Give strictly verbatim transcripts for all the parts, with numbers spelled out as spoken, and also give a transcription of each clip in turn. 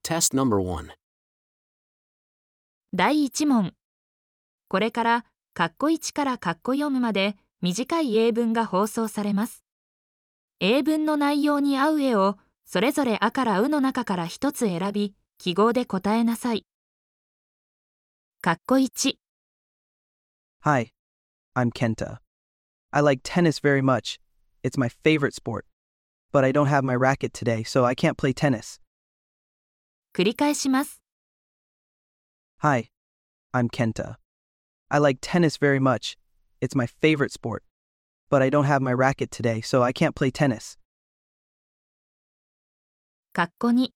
Test number one. 第一問。これからカッコいちからカッコよんまで短い英文が放送されます。英文の内容に合う絵をそれぞれあからうの中から一つ選び、記号で答えなさい。カッコいち。 Hi, I'm Kenta. I like tennis very much. It's my favorite sport. But I don't have my racket today, so I can't play tennis. 繰り返します。 Hi, I'm Kenta. I like tennis very much. It's my favorite sport. But I don't have my racket today, so I can't play tennis. カッコに。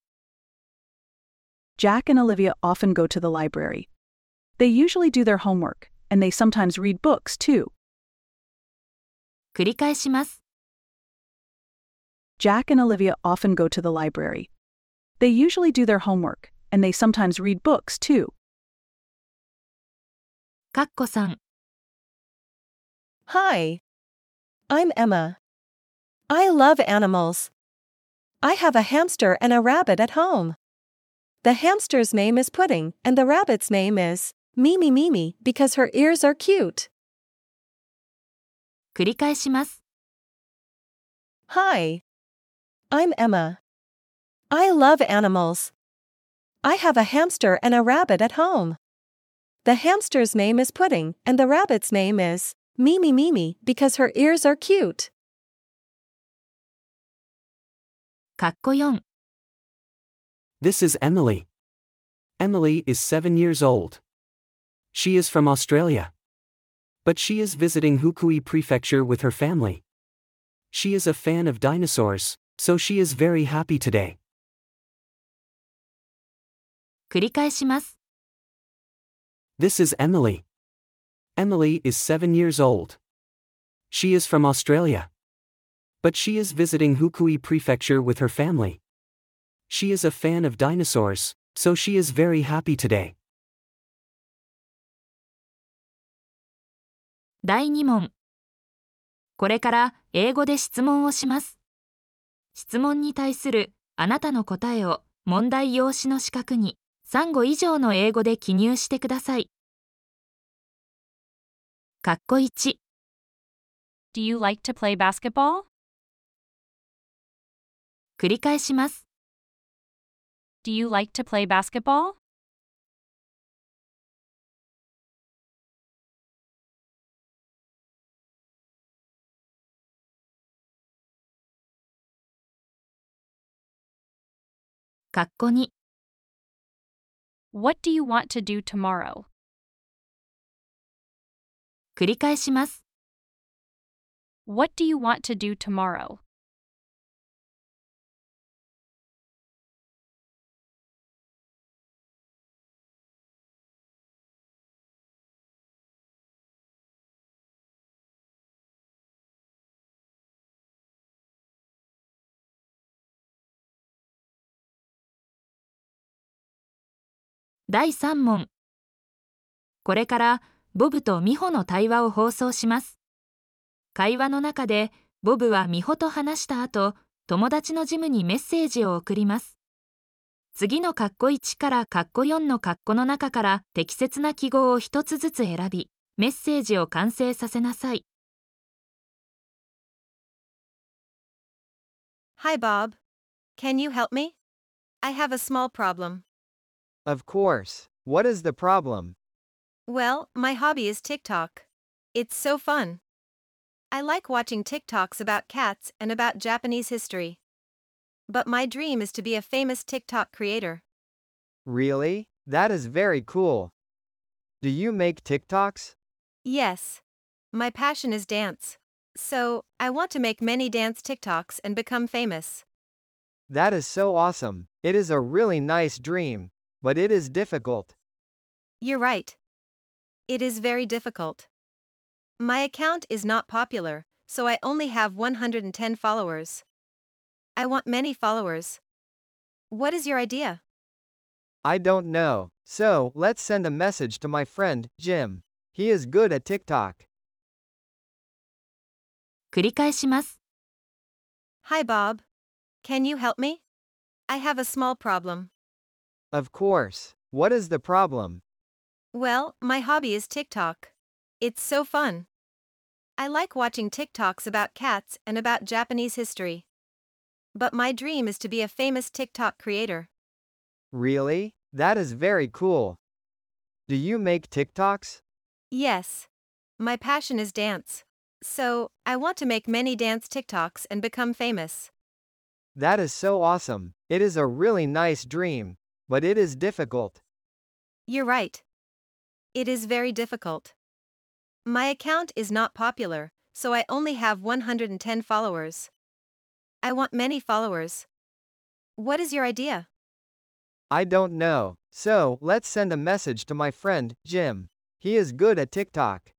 Jack and Olivia often go to the library. They usually do their homework, and they sometimes read books, too. 繰り返します。 Jack and Olivia often go to the library. They usually do their homework, and they sometimes read books, too. カッコさん。 Hi, I'm Emma. I love animals. I have a hamster and a rabbit at home. The hamster's name is Pudding, and the rabbit's name is Mimi Mimi because her ears are cute. 繰り返します。 Hi, I'm Emma. I love animals. I have a hamster and a rabbit at home. The hamster's name is Pudding, and the rabbit's name is Mimi Mimi because her ears are cute. カッコよん。 This is Emily. Emily is seven years old. She is from Australia. But she is visiting Fukui Prefecture with her family. She is a fan of dinosaurs, so she is very happy today. 繰り返します。 This is Emily. Emily is seven years old. She is from Australia. But she is visiting Fukui Prefecture with her family. She is a fan of dinosaurs, so she is very happy today. 第二問。これから英語で質問をします。質問に対するあなたの答えを問題用紙の四角にさん語以上の英語で記入してください。カッコいち。 Do you like to play basketball? 繰り返します。 Do you like to play basketball? カッコに。 What do you want to do tomorrow? 繰り返します。 What do you want to do tomorrow? 第三問。これからボブとミホの対話を放送します。会話の中でボブはミホと話した後、友達のジムにメッセージを送ります。次のカッコいちからカッコよんのカッコの中から適切な記号を一つずつ選び、メッセージを完成させなさい。 Hi, Bob. Can you help me? I have a small problem. Of course. What is the problem? Well, my hobby is TikTok. It's so fun. I like watching TikToks about cats and about Japanese history. But my dream is to be a famous TikTok creator. Really? That is very cool. Do you make TikToks? Yes. My passion is dance. So, I want to make many dance TikToks and become famous. That is so awesome. It is a really nice dream. But it is difficult. You're right. It is very difficult. My account is not popular, so I only have one hundred ten followers. I want many followers. What is your idea? I don't know. So, let's send a message to my friend, Jim. He is good at TikTok. 繰り返します。 Hi, Bob. Can you help me? I have a small problem. Of course. What is the problem? Well, my hobby is TikTok. It's so fun. I like watching TikToks about cats and about Japanese history. But my dream is to be a famous TikTok creator. Really? That is very cool. Do you make TikToks? Yes. My passion is dance. So, I want to make many dance TikToks and become famous. That is so awesome. It is a really nice dream, but it is difficult. You're right. It is very difficult. My account is not popular, so I only have one hundred ten followers. I want many followers. What is your idea? I don't know. So, let's send a message to my friend, Jim. He is good at TikTok.